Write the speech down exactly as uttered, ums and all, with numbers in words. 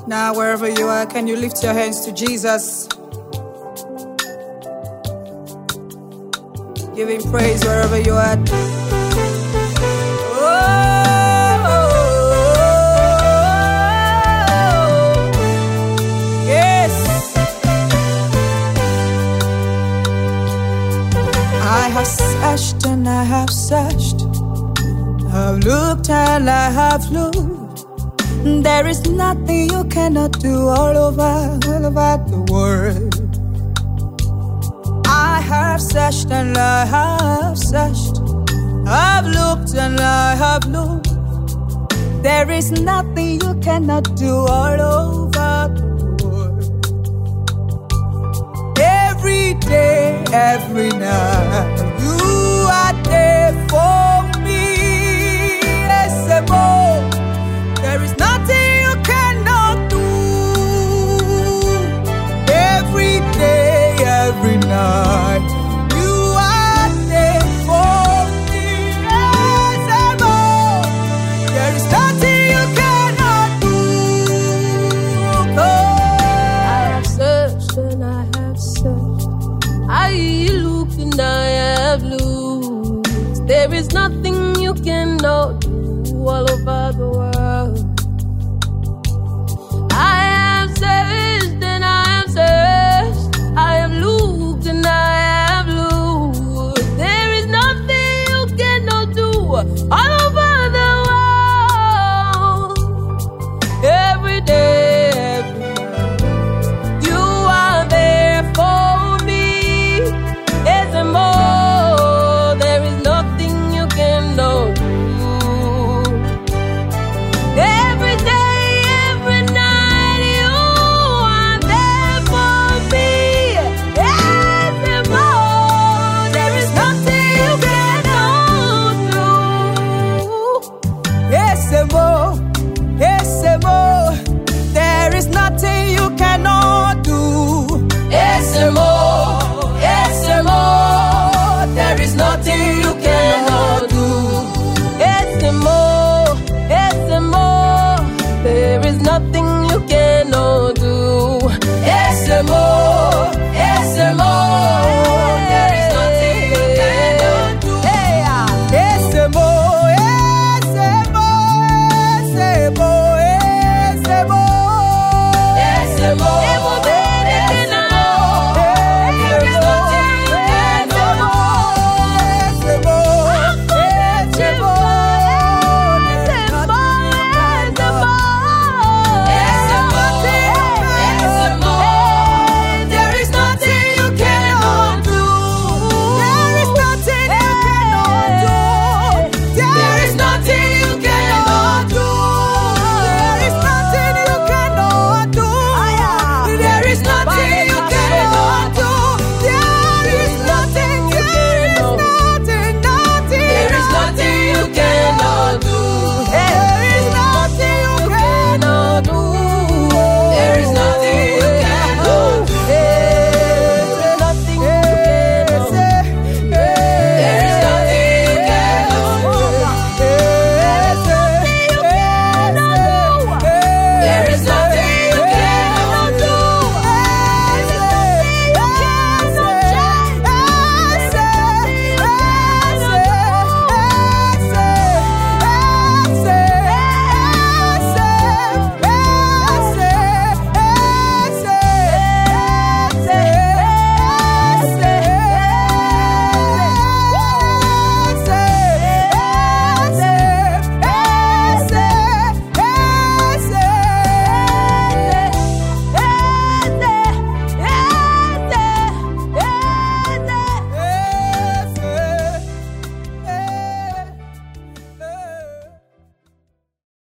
Now, wherever you are, can you lift your hands to Jesus? Give him praise wherever you are. I have searched and I have searched, I've looked and I have looked. There is nothing you cannot do all over, all over the world. I have searched and I have searched, I've looked and I have looked. There is nothing you cannot do all over the world. Every day, every night, you are there for me. Yes, more. There is nothing you cannot do. Every day, every night, you are there for me. Yes, more. There is nothing you cannot do. Oh. I have searched and I have searched, I looked and I have looked. There is nothing you cannot do all over the world. I have searched and I have searched, I have looked and I have looked. There is nothing you cannot do all